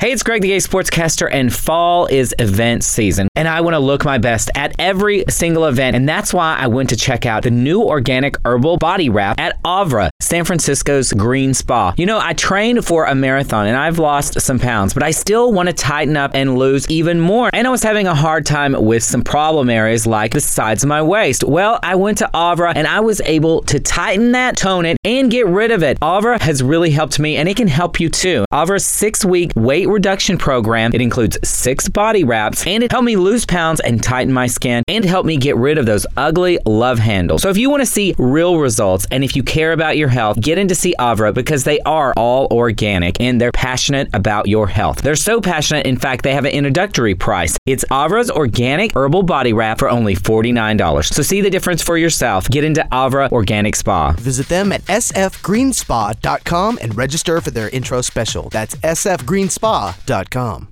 Hey, it's Greg, the Gay Sportscaster, and fall is event season, and I want to look my best at every single event, and that's why I went to check out the new organic herbal body wrap at Avra, San Francisco's Green Spa. You know, I trained for a marathon, and I've lost some pounds, but I still want to tighten up and lose even more, and I was having a hard time with some problem areas like the sides of my waist. Well, I went to Avra, and I was able to tighten that, tone it, and get rid of it. Avra has really helped me, and it can help you too. Avra's 6-week weight reduction program, it includes 6 body wraps, and it helped me lose pounds and tighten my skin, and help me get rid of those ugly love handles. So if you want to see real results, and if you care about your health, get in to see Avra, because they are all organic, and they're passionate about your health. They're so passionate, in fact, they have an introductory price. It's Avra's organic herbal body wrap for only $49. So see the difference for yourself. Get into Avra Organic Spa. Visit them at sfgreenspa.com and register for their intro special. That's sfgreenspa.com.